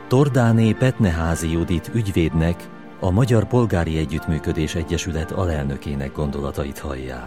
Tordáné Petneházy Judit ügyvédnek, a Magyar Polgári Együttműködés Egyesület alelnökének gondolatait hallják.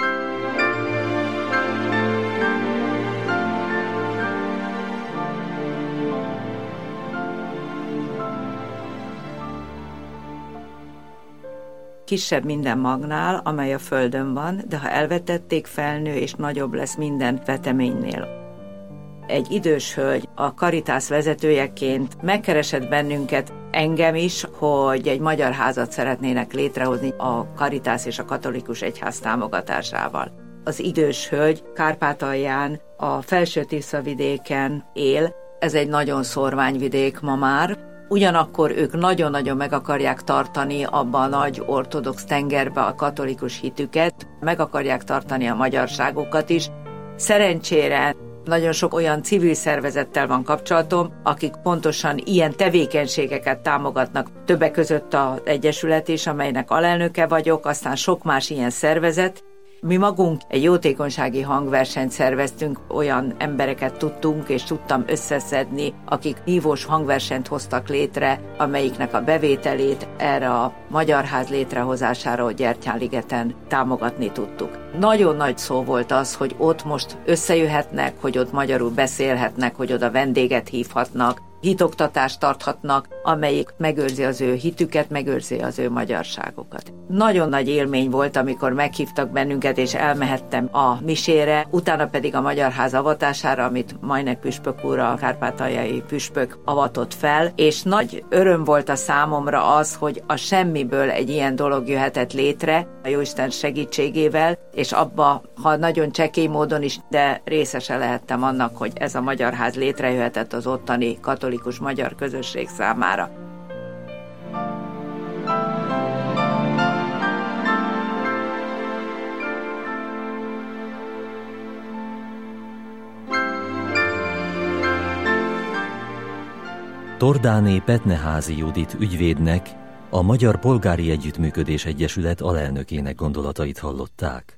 Kisebb minden magnál, amely a Földön van, de ha elvetették, felnő és nagyobb lesz minden veteménynél. Egy idős hölgy a Caritas vezetőjeként megkeresett bennünket, engem is, hogy egy magyar házat szeretnének létrehozni a Caritas és a katolikus egyház támogatásával. Az idős hölgy Kárpátalján, a Felső-Tiszavidéken él, ez egy nagyon szórványvidék ma már. Ugyanakkor ők nagyon-nagyon meg akarják tartani abba a nagy ortodox tengerbe a katolikus hitüket, meg akarják tartani a magyarságokat is. Szerencsére nagyon sok olyan civil szervezettel van kapcsolatom, akik pontosan ilyen tevékenységeket támogatnak. Többek között az Egyesület is, amelynek alelnöke vagyok, aztán sok más ilyen szervezet. Mi magunk egy jótékonysági hangversenyt szerveztünk, olyan embereket tudtunk és tudtam összeszedni, akik hívós hangversenyt hoztak létre, amelyiknek a bevételét erre a Magyar Ház létrehozására a Gyertyánligeten támogatni tudtuk. Nagyon nagy szó volt az, hogy ott most összejöhetnek, hogy ott magyarul beszélhetnek, hogy oda vendéget hívhatnak, hitoktatást tarthatnak, amelyik megőrzi az ő hitüket, megőrzi az ő magyarságokat. Nagyon nagy élmény volt, amikor meghívtak bennünket, és elmehettem a misére, utána pedig a Magyar Ház avatására, amit Majnek püspök úr, a kárpátaljai püspök avatott fel, és nagy öröm volt a számomra az, hogy a semmiből egy ilyen dolog jöhetett létre, a Jóisten segítségével, és abba, ha nagyon csekély módon is, de részese lehettem annak, hogy ez a Magyar Ház létrejöhetett az ottani katolikus magyar közösség számára. Tordáné Petneházy Judit ügyvédnek, a Magyar Polgári Együttműködés Egyesület alelnökének gondolatait hallották.